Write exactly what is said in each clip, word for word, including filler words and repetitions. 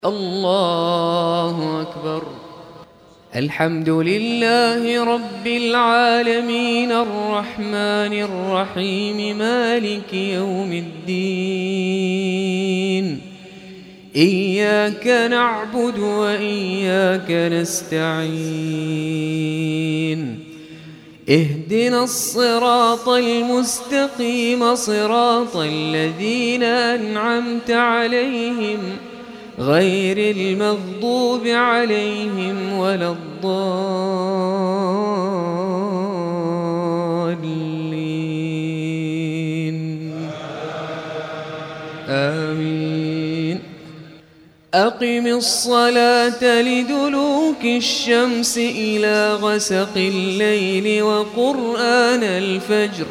الله أكبر. الحمد لله رب العالمين الرحمن الرحيم مالك يوم الدين. إياك نعبد وإياك نستعين. اهدنا الصراط المستقيم صراط الذين أنعمت عليهم غير المغضوب عليهم ولا الضالين. آمين. أقم الصلاة لدلوك الشمس إلى غسق الليل وقرآن الفجر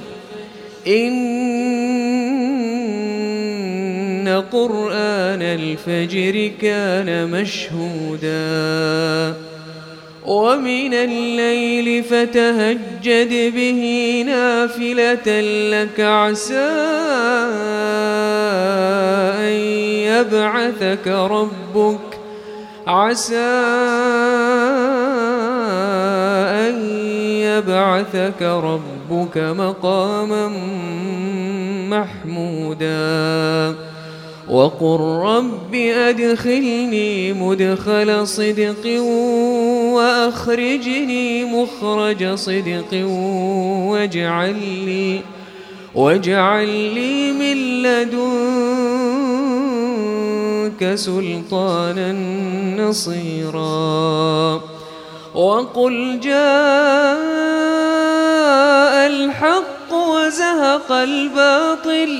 إن قرآن الفجر كان مشهودا ومن الليل فتهجد به نافلة لك عسى أن يبعثك ربك عسى أن يبعثك ربك مقاما محمودا وقل رب أدخلني مدخل صدق وأخرجني مخرج صدق واجعل لي واجعل لي من لدنك سلطانا نصيرا وقل جاء الحق وزهق الباطل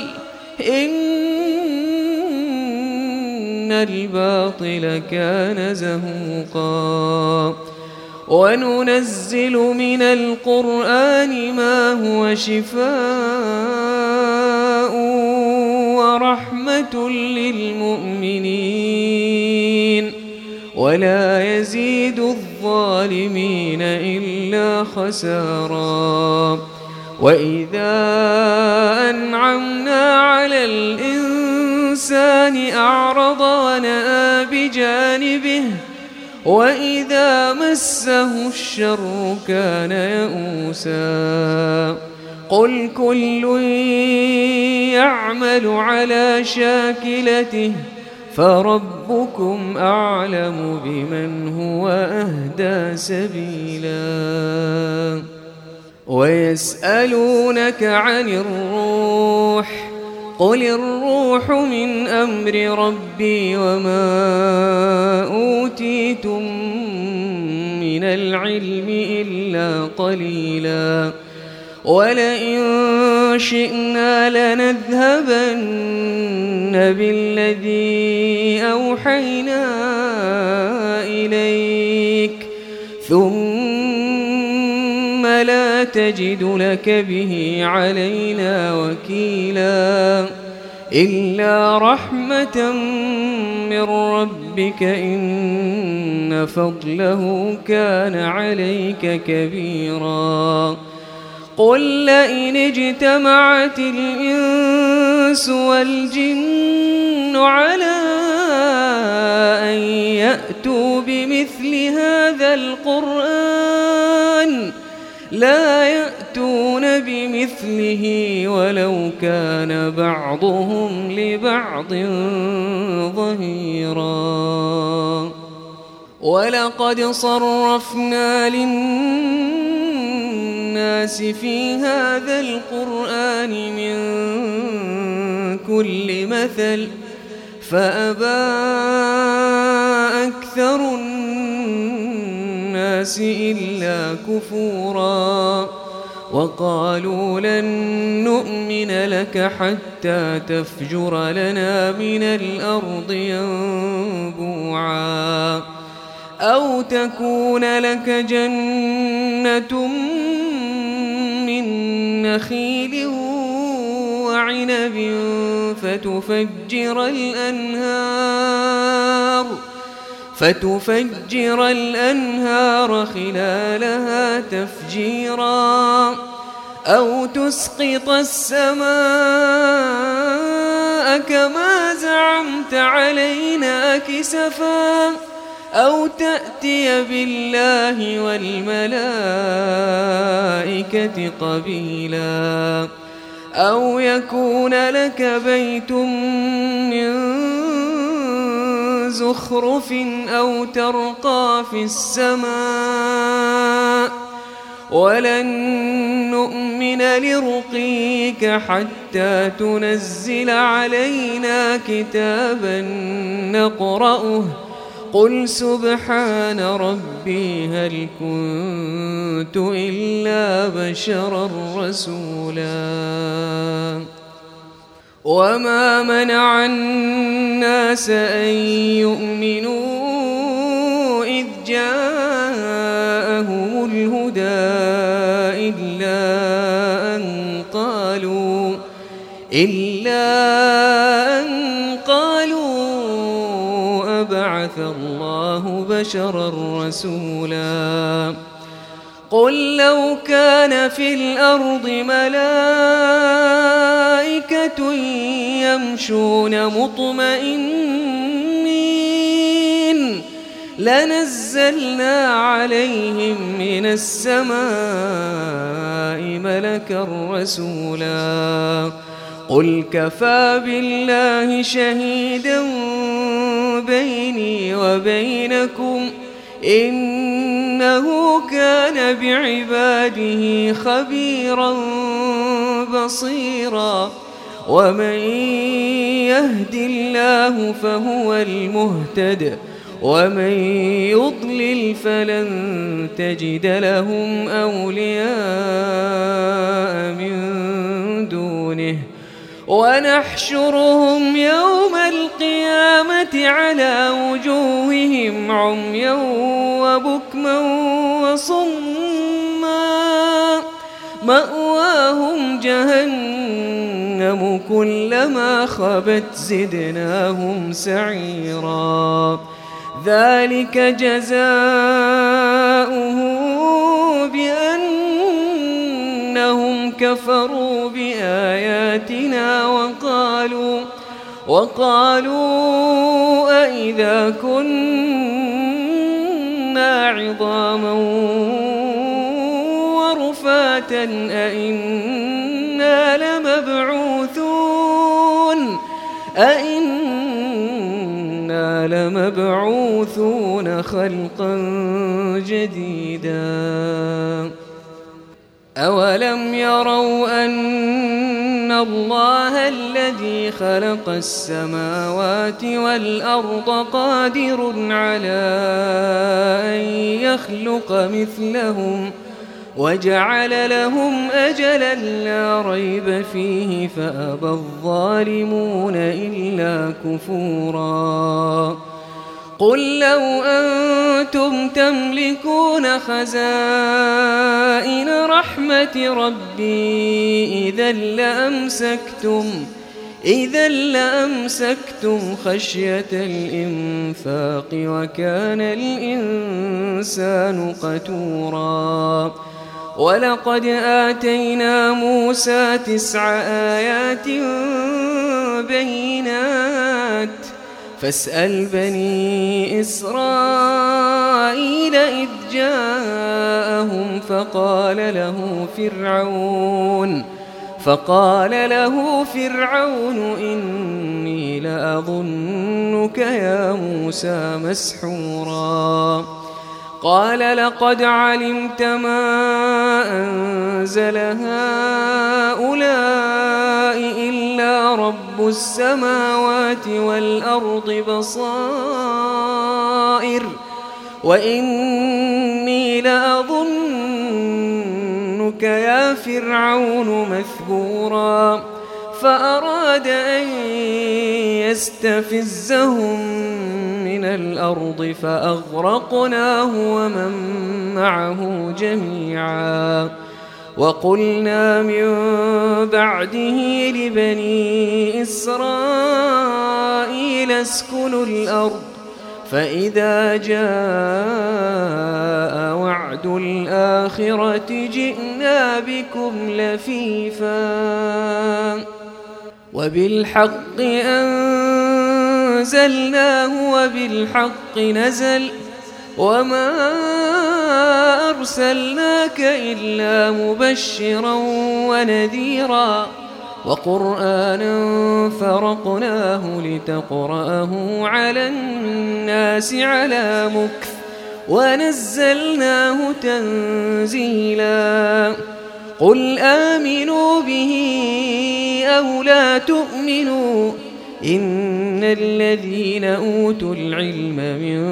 إن الباطل كان زهوقا وننزل من القرآن ما هو شفاء ورحمة للمؤمنين ولا يزيد الظالمين إلا خسارا وإذا أنعمنا على الإنسان أعرض ونأى بجانبه وإذا مسه الشر كان يئوسا قل كل يعمل على شاكلته فربكم أعلم بمن هو أهدى سبيلا ويسألونك عن الروح قل الروح من أمر ربي وما أوتيتم من العلم إلا قليلا ولئن شئنا لنذهبن بالذي أوحينا إليك ثم لا تجد لك به علينا وكيلا إلا رحمة من ربك إن فضله كان عليك كبيرا قل لئن اجتمعت الإنس والجن على أن يأتوا بمثل هذا القرآن لا يأتون بمثله ولو كان بعضهم لبعض ظهيرا ولقد صرفنا للناس في هذا القرآن من كل مثل فأبى أكثر الناس إلا كفورا وقالوا لن نؤمن لك حتى تفجر لنا من الأرض ينبوعا أو تكون لك جنة من نخيل وعنب فتفجر الأنهار فتفجر الأنهار خلالها تفجيرا أو تسقط السماء السماء كما زعمت علينا كسفا أو تأتي بالله والملائكة قبيلا أو يكون لك بيت من زخرف أو ترقى في السماء ولن نؤمن لرقيك حتى تنزل علينا كتابا نقرأه قل سبحان ربي هل كنت إلا بشرا رسولا وما منع الناس أن يؤمنوا إذ جاءهم الهدى إلا أن قالوا إلا أن قالوا أبعث الله بشرا رسولا قل لو كان في الأرض ملائكة يمشون مطمئنين لنزلنا عليهم من السماء ملكا رسولا قل كفى بالله شهيدا بيني وبينكم إنه كان بعباده خبيرا بصيرا ومن يهد الله فهو المهتد ومن يضلل فلن تجد لهم أولياء من دونه ونحشرهم يوم القيامة على وجوههم عميا وبكما وصما مأواهم جهنم كلما خبت زدناهم سعيرا ذلك جزاؤه بأنهم كفروا بآياتنا وقالوا وقالوا أئذا كنا عظاما ورفاتا أئنا لمبعوثون أئنا لمبعوثون خلقا جديدا أولم يروا أن الله الذي خلق السماوات والأرض قادر على أن يخلق مثلهم وجعل لهم أجلا لا ريب فيه فأبى الظالمون إلا كفورا قل لو أنتم تملكون خزائن رحمة ربي إذا لأمسكتم إذا لأمسكتم خشية الإنفاق وكان الإنسان قتورا ولقد آتينا موسى تسع آيات بينات فاسأل بني إسرائيل إذ جاءهم فقال له فرعون فقال له فرعون إني لأظنك يا موسى مسحورا قال لقد علمت ما أنزل هؤلاء إلا رب السماوات والأرض بصائر وإني لأظنك يا فرعون مثبورا فأراد أن يستفزهم من الأرض فأغرقناه ومن معه جميعا وقلنا من بعده لبني إسرائيل اسكنوا الأرض فإذا جاء وعد الآخرة جئنا بكم لفيفا وبالحق أنزلناه وبالحق نزل وما أرسلناك إلا مبشرا ونذيرا وقرآنا فرقناه لتقرأه على الناس على مكث ونزلناه تنزيلا قل آمنوا به أو لا تؤمنوا إن الذين أوتوا العلم من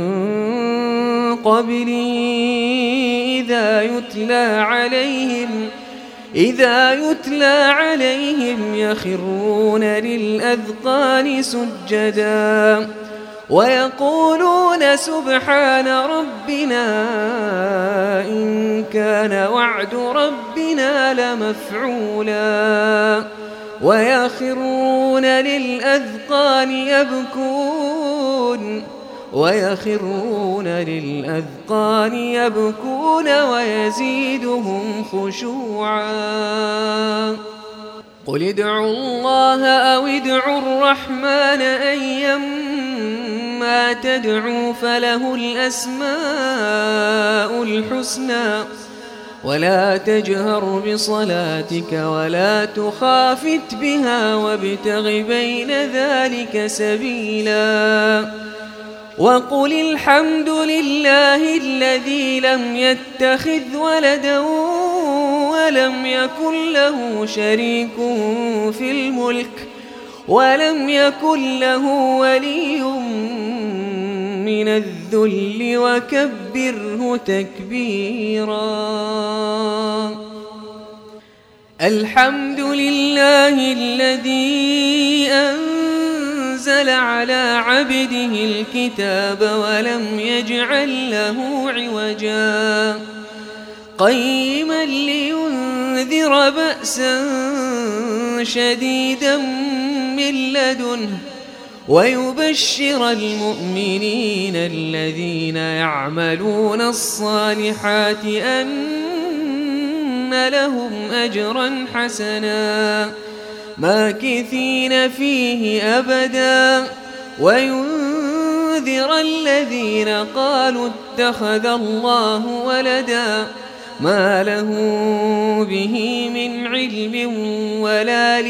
قبله إذا يتلى عليهم إذا يتلى عليهم يخرون للأذقان سجدا ويقولون سبحان ربنا إن كان وعد ربنا لمفعولا ويخرون للأذقان يبكون ويخرون للأذقان يبكون ويزيدهم خشوعا قل ادعوا الله أو ادعوا الرحمن أيما تدعوا فله الأسماء الحسنى ولا تجهر بصلاتك ولا تخافت بها وابتغ بين ذلك سبيلا وقل الحمد لله الذي لم يتخذ ولدا ولم يكن له شريك في الملك ولم يكن له ولي من الذل وكبره تكبيرا الحمد لله الذي أنزل على عبده الكتاب ولم يجعل له عوجا قيما لينذر بأسا شديدا من لدنه ويبشر المؤمنين الذين يعملون الصالحات أن لهم أجرا حسنا ماكثين فيه أبدا وينذر الذين قالوا اتخذ الله ولدا ما له به من علم ولا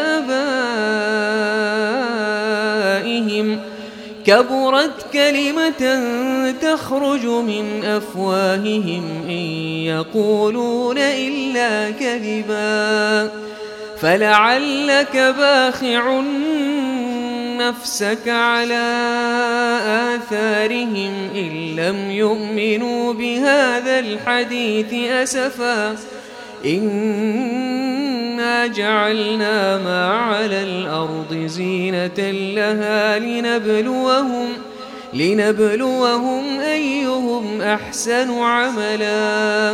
لآبائهم كبرت كلمة تخرج من أفواههم إن يقولون إلا كذبا فلعلك باخع نفسك على آثارهم إن لم يؤمنوا بهذا الحديث أسفا إنا جعلنا ما على الأرض زينة لها لنبلوهم لنبلوهم أيهم أحسن عملا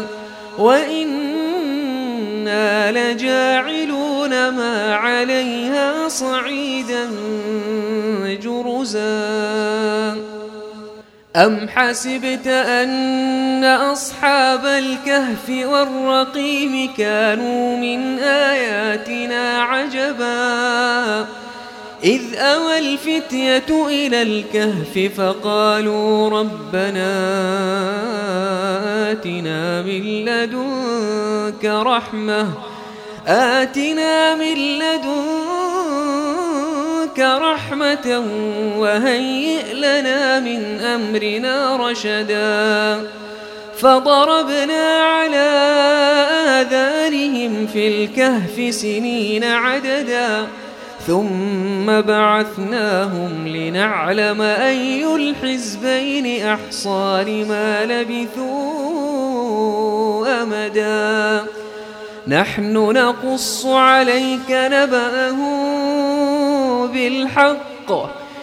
وإنا لجاعلون ما عليها صعيدا جرزا أم حسبت أن أصحاب الكهف والرقيم كانوا من آياتنا عجبا إذ أوى الفتية إلى الكهف فقالوا ربنا آتنا من لدنك رحمة آتنا من لدنك رحمة وهيئ لنا من أمرنا رشدا فضربنا على آذانهم في الكهف سنين عددا ثم بعثناهم لنعلم أي الحزبين أحصى لما لبثوا أمدا نحن نقص عليك نبأهم بالحق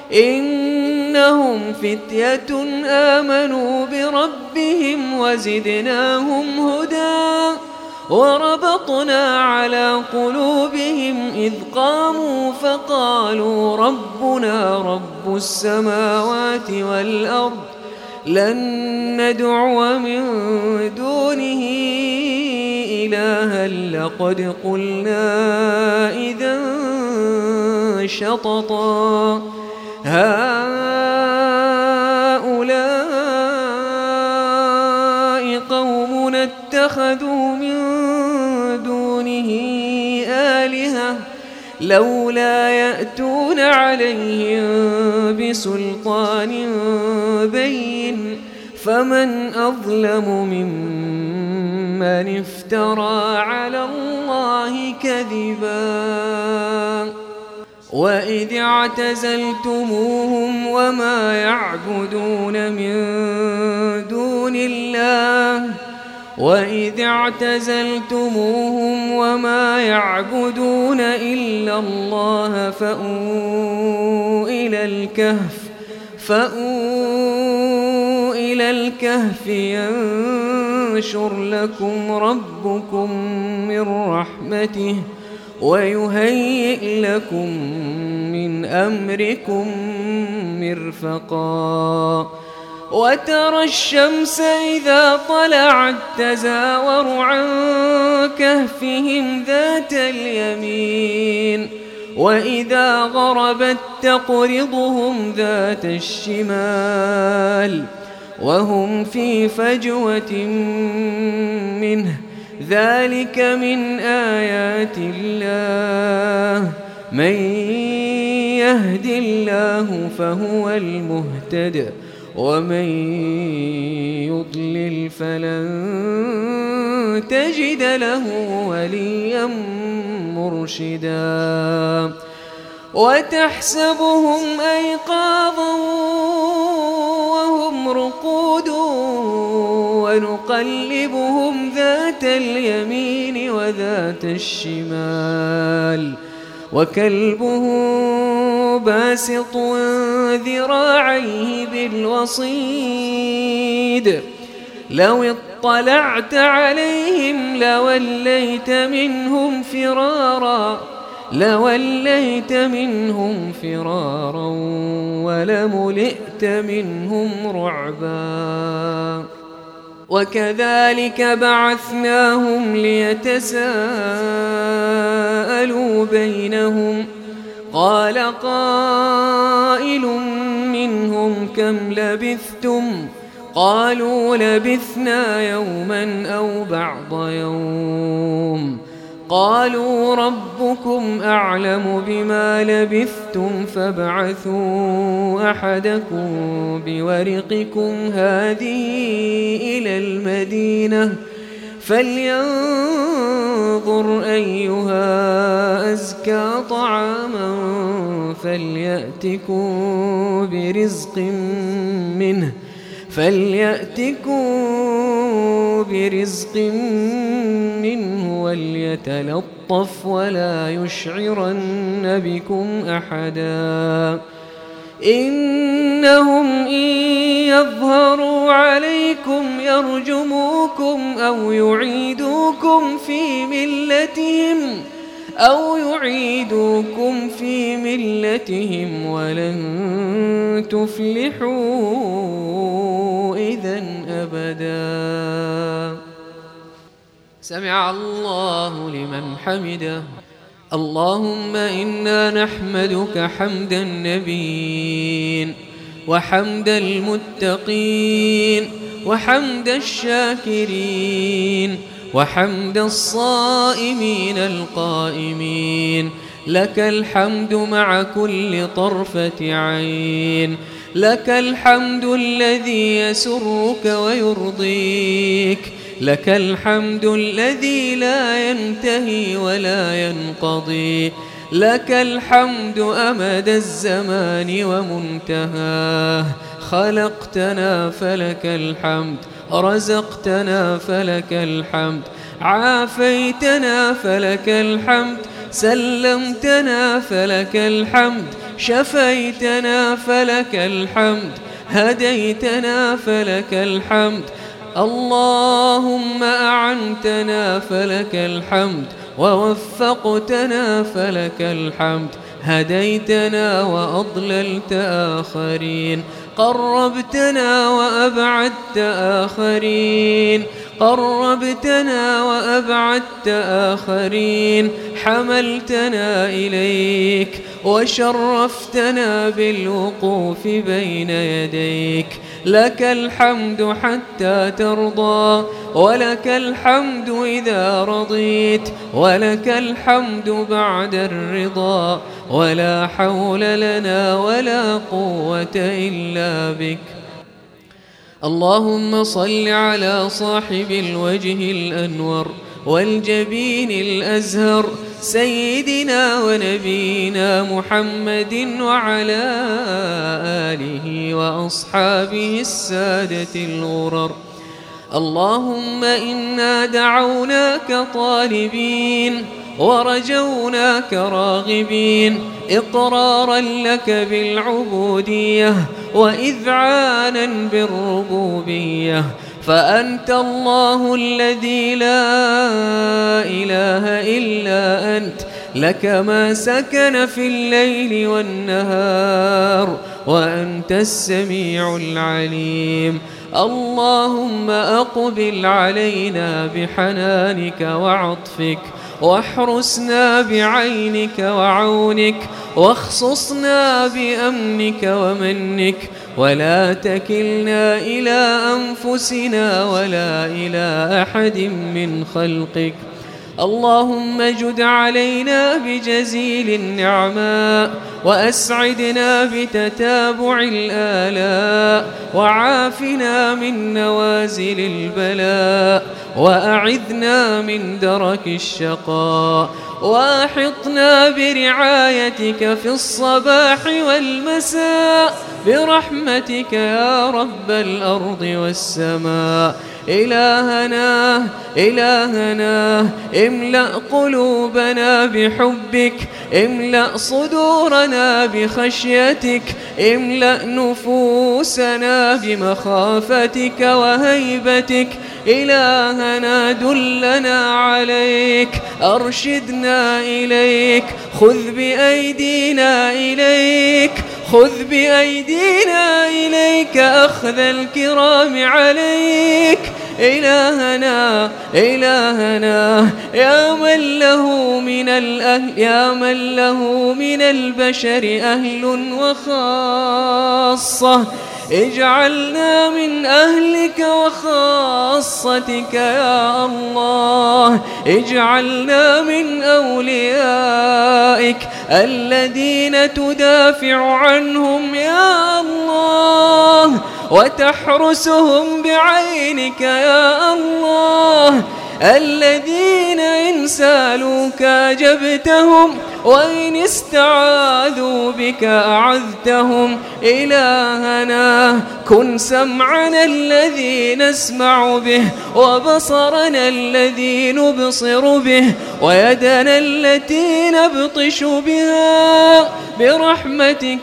إنهم فتية آمنوا بربهم وزدناهم هدى وربطنا على قلوبهم إذ قاموا فقالوا ربنا رب السماوات والأرض لن ندعو من دونه إلها لقد قلنا إذا شططا هؤلاء قوم اتخذوا من دونه آلهة لولا يأتون عليهم بسلطان بين فمن أظلم ممن افترى على الله كذبا وإذ اعتزلتموهم وما يعبدون من دون الله وإذ اعتزلتموهم وما يعبدون إلا الله فأووا إلى الكهف فأووا إلى الكهف ينشر لكم ربكم من رحمته ويهيئ لكم من أمركم مرفقا وترى الشمس إذا طلعت تزاور عن كهفهم ذات اليمين وإذا غربت تقرضهم ذات الشمال وهم في فجوة منه ذلك من آيات الله من يهد الله فهو المهتد ومن يضلل فلن تجد له وليا مرشدا وتحسبهم أيقاظا وهم رقود ونقلبهم ذات اليمين وذات الشمال وكلبهم باسط ذراعيه بالوصيد لو اطلعت عليهم لوليت منهم فرارا لوليت منهم فرارا ولملئت منهم رعبا وكذلك بعثناهم ليتساءلوا بينهم قال قائل منهم كم لبثتم قالوا لبثنا يوما أو بعض يوم قالوا ربكم أعلم بما لبثتم فابعثوا أحدكم بورقكم هذه إلى المدينة فلينظر أيها أزكى طعاما فليأتكم برزق منه فليأتكم برزق منه وليتلطف ولا يشعرن بكم أحدا إنهم إن يظهروا عليكم يرجموكم أو يعيدوكم في ملتهم أو يعيدوكم في ملتهم ولن تفلحوا إذن أبدا سمع الله لمن حمده اللهم إنا نحمدك حمد النبيين وحمد المتقين وحمد الشاكرين وحمد الصائمين القائمين لك الحمد مع كل طرفة عين لك الحمد الذي يسرك ويرضيك لك الحمد الذي لا ينتهي ولا ينقضي لك الحمد أمد الزمان ومنتهاه خلقتنا فلك الحمد رزقتنا فلك الحمد عافيتنا فلك الحمد سلمتنا فلك الحمد شفيتنا فلك الحمد هديتنا فلك الحمد اللهم أعنتنا فلك الحمد ووفقتنا فلك الحمد هديتنا وأضللت آخرين قربتنا وأبعدت آخرين قربتنا وأبعدت آخرين حملتنا إليك وشرفتنا بالوقوف بين يديك. لك الحمد حتى ترضى، ولك الحمد إذا رضيت، ولك الحمد بعد الرضا. ولا حول لنا ولا قوة إلا بك. اللهم صل على صاحب الوجه الأنور والجبين الأزهر سيدنا ونبينا محمد وعلى آله وأصحابه السادة الغرر. اللهم إنا دعوناك طالبين ورجوناك راغبين، إقرارا لك بالعبودية وإذعانا بالربوبية. فأنت الله الذي لا إله إلا أنت، لك ما سكن في الليل والنهار، وأنت السميع العليم. اللهم أقبل علينا بحنانك وعطفك، واحرسنا بعينك وعونك، واخصصنا بأمنك ومنك، ولا تكلنا إلى أنفسنا ولا إلى أحد من خلقك. اللهم جد علينا بجزيل النعماء، وأسعدنا بتتابع الآلاء، وعافنا من نوازل البلاء، وأعذنا من درك الشقاء، وأحطنا برعايتك في الصباح والمساء برحمتك يا رب الأرض والسماء. إلهنا إلهنا املأ قلوبنا بحبك، املأ صدورنا بخشيتك، املأ نفوسنا بمخافتك وهيبتك. إلهنا دلنا عليك، أرشدنا إليك، خذ بأيدينا إليك، خذ بأيدينا إليك أخذ الكرام عليك. إلهنا إلهنا يا من له من الأهل، يا من له من البشر أهل وخاصة، اجعلنا من أهلك وخاصتك يا الله. اجعلنا من أوليائك الذين تدافع عنهم يا الله، وتحرسهم بعينك يا الله، الذين إن سالوك أجبتهم، وإن استعاذوا بك أعذتهم. إلهنا كن سمعنا الذي نسمع به، وبصرنا الذي نبصر به، ويدنا التي نبطش بها برحمتك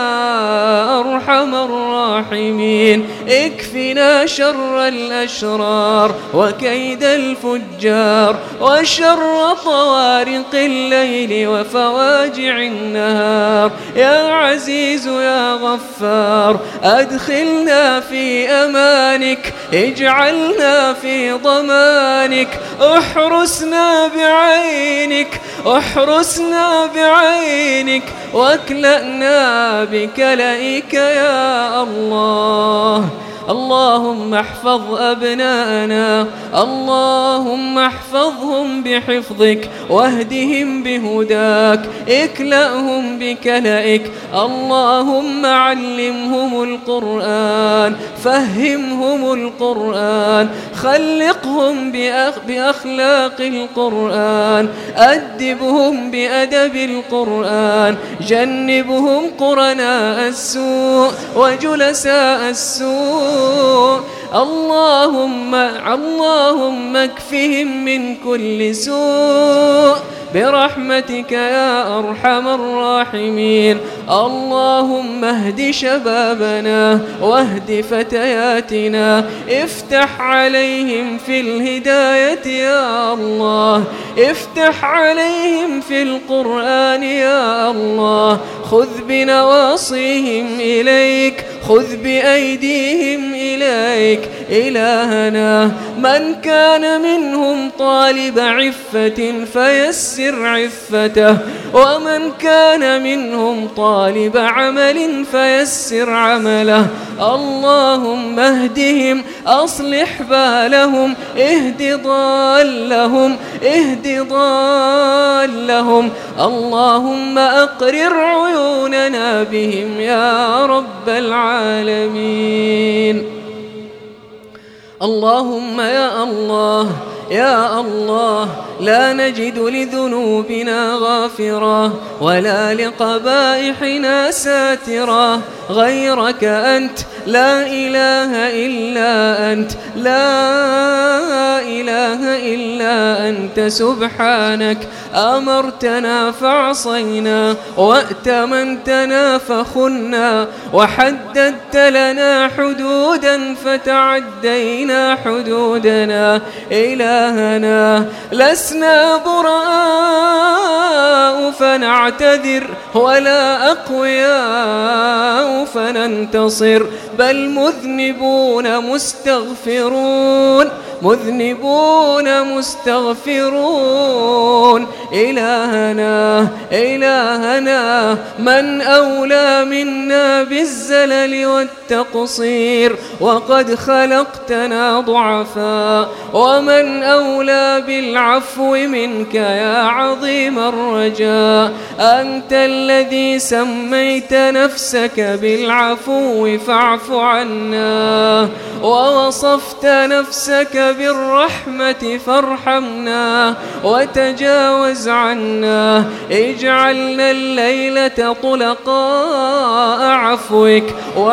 يا أرحم الراحمين. اكفنا شر الأشرار وكيد الفجار وشر طوارق الليل وفواجع النهار. يا عزيز يا غفار أدخلنا في أمانك، اجعلنا في ضمانك، احرسنا بعينك، احرسنا بعينك، واكلأنا بكلئك يا الله. اللهم احفظ أبناءنا، اللهم احفظهم بحفظك، واهدهم بهداك، اكلأهم بكلئك. اللهم علمهم القرآن، فهمهم القرآن، خلقهم بأخلاق القرآن، أدبهم بأدب القرآن، جنبهم قرناء السوء وجلساء السوء. اللهم اللهم اكفهم من كل سوء برحمتك يا أرحم الراحمين. اللهم اهد شبابنا واهد فتياتنا، افتح عليهم في الهداية يا الله، افتح عليهم في القرآن يا الله. خذ بنواصيهم إليك، خذ بأيديهم إليك. إلهنا من كان منهم طالب عفة فيسر عفته، ومن كان منهم طالب عمل فيسر عمله. اللهم اهدهم، أصلح بالهم، اهد ضالهم، اهد ضالهم. اللهم أقرر عيوننا بهم يا رب العالمين. اللهم يا الله يا الله، لا نجد لذنوبنا غافرا ولا لقبائحنا ساترا غيرك أنت، لا إله إلا أنت، لا إله إلا أنت. سبحانك أمرتنا فعصينا، وأتمنتنا فخنا، وحددت لنا حدودا فتعدينا حدودنا. إلهنا لسنا براء فنعتذر، ولا أقوياء فننتصر، بل مذنبون مستغفرون، مذنبون مستغفرون. إلهنا إلهنا من أولى منا بالزلل والتقصير، وقد خلقتنا ضعفاء، ومن أولى بالعفو منك يا عظيم الرجاء. أنت الذي سميت نفسك بالعفو فاعف عنا، ووصفت نفسك بالرحمة فارحمنا، وتجاوز عنا. اجعلنا الليلة طلقاء عفوك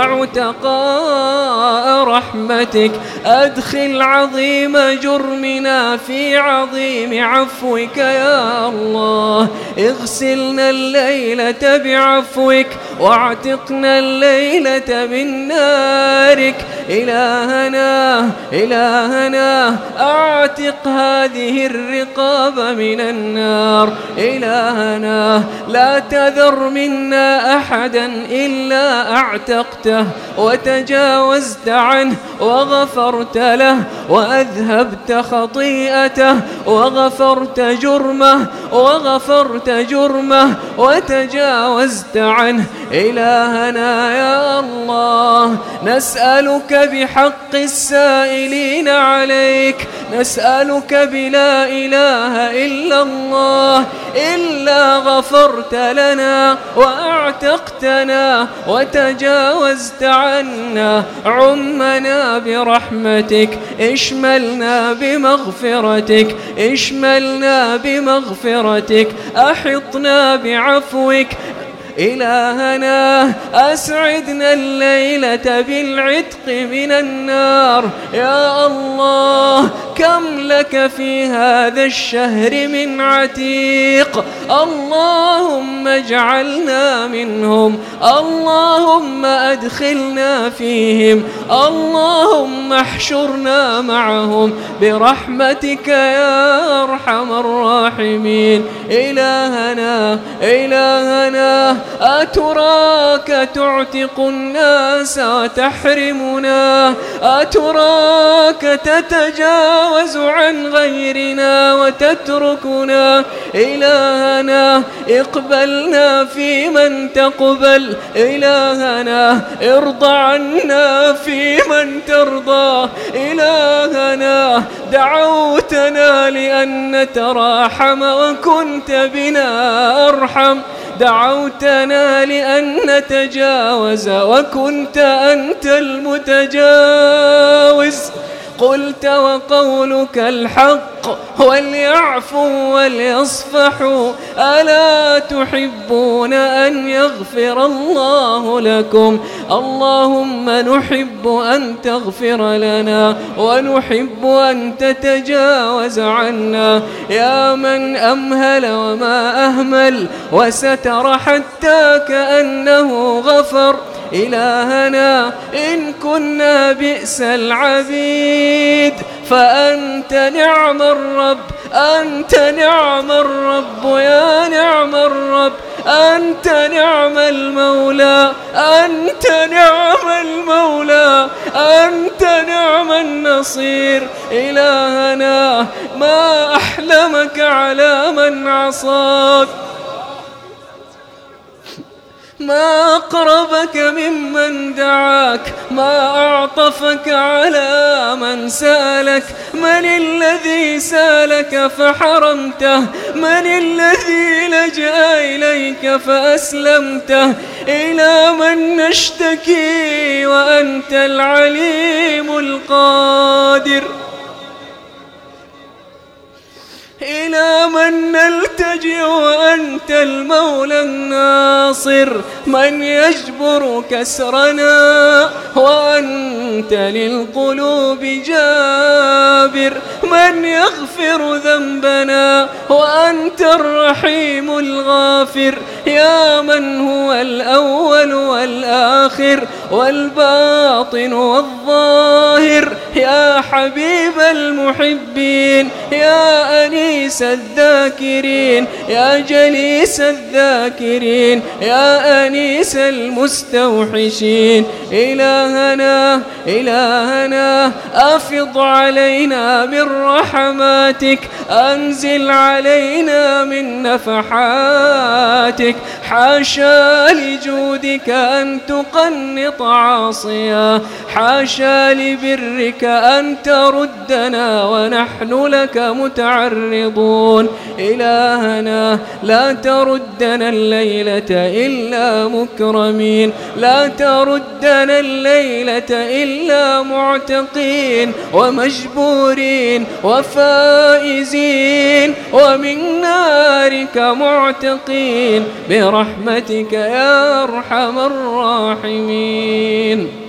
وعتقاء رحمتك. أدخل عظيم جرمنا في عظيم عفوك يا الله. اغسلنا الليلة بعفوك، واعتقنا الليلة من نارك. إلهنا إلهنا أعتق هذه الرقاب من النار. إلهنا لا تذر منا أحدا إلا أعتقته، وتجاوزت عنه، وغفرت له، وأذهبت خطيئته، وغفرت جرمه، وغفرت جرمه، وتجاوزت عنه. إلهنا يا الله نسألك بحق السائلين عليك، نسألك بلا إله إلا الله إلا غفرت لنا وأعتقتنا وتجاوزت عنا. عمنا برحمتك، اشملنا بمغفرتك، اشملنا بمغفرتك، أحطنا بعفوك. إلهنا أسعدنا الليلة بالعتق من النار. يا الله كم لك في هذا الشهر من عتيق، اللهم اجعلنا منهم، اللهم أدخلنا فيهم، اللهم احشرنا معهم برحمتك يا أرحم الراحمين. إلهنا إلهنا أتراك تعتق الناس وتحرمنا، أتراك تتجاوز عن غيرنا وتتركنا. إلهنا اقبلنا في من تقبل، إلهنا ارضى عنا في من ترضى. إلهنا دعوتنا لأن نتراحم وكنت بنا أرحم، دعوتنا لأن نتجاوز وكنت أنت المتجاوز. قلت وقولك الحق، وليعفوا وليصفحوا، ألا تحبون أن يغفر الله لكم؟ اللهم نحب أن تغفر لنا، ونحب أن تتجاوز عنا. يا من أمهل وما أهمل، وستر حتى كأنه غفر. إلهنا إن كنا بئس العبيد فأنت نعم الرب، أنت نعم الرب يا نعم الرب، أنت نعم المولى، أنت نعم المولى، أنت نعم العصير. إلهنا ما أحلمك على من عصاك، ما أقربك ممن دعاك، ما أعطفك على من سألك. من الذي سألك فحرمته؟ من الذي لجأ إليك فأسلمته؟ إلى من نشتكي وأنت العليم القادر؟ إلى من نلتجئ وأنت المولى الناصر؟ من يجبر كسرنا وأنت للقلوب جابر؟ من يغفر ذنبنا وأنت الرحيم الغافر؟ يا من هو الأول والآخر والباطن والظاهر، يا حبيب المحبين، يا أنيس الذاكرين، يا جليس الذاكرين، يا أنيس المستوحشين. إلهنا إلهنا أفض علينا من رحماتك، أنزل علينا من نفحاتك. حاشا لجودك أن تقنط عاصيا، حاشا لبرك أن تردنا ونحن لك متعرضون. إلهنا لا تردنا الليلة إلا مكرمين، لا تردنا الليلة إلا معتقين ومجبورين وفائزين ومن نارك معتقين برحمتك يا أرحم الراحمين.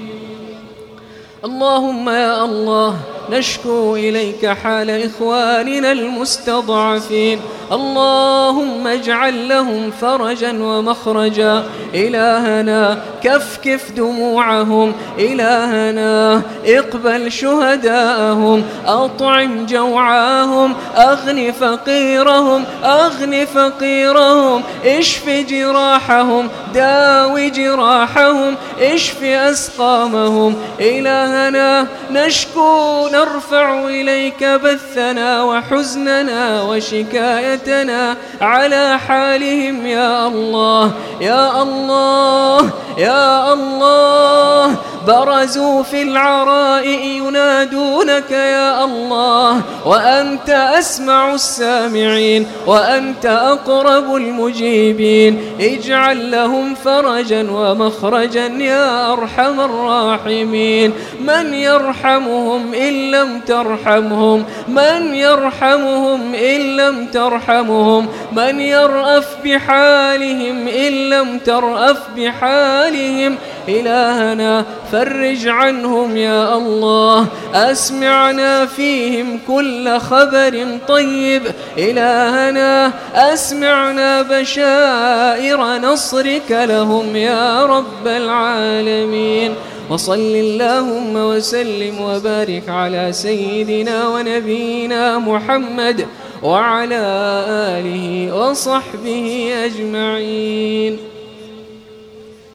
اللهم يا الله نشكو إليك حال إخواننا المستضعفين، اللهم اجعل لهم فرجا ومخرجا. إلهنا كفكف دموعهم، إلهنا اقبل شهداءهم، أطعم جوعاهم، أغن فقيرهم، أغن فقيرهم، اشف جراحهم، داوي جراحهم، اشف أسقامهم. إلهنا نشكو نرفع إليك بثنا وحزننا وشكايتنا على حالهم يا الله يا الله يا الله. برزوا في العراء ينادونك يا الله، وأنت أسمع السامعين وأنت أقرب المجيبين. اجعل لهم فرجا ومخرجا يا أرحم الراحمين. من يرحمهم إن لم ترحمهم؟ من يرحمهم إن لم ترحمهم؟ من يرأف بحالهم إن لم ترأف بحالهم؟ إلهنا فرج عنهم يا الله، أسمعنا فيهم كل خبر طيب. إلهنا أسمعنا بشائر نصرك لهم يا رب العالمين. وصل اللهم وسلم وبارك على سيدنا ونبينا محمد وعلى آله وصحبه أجمعين.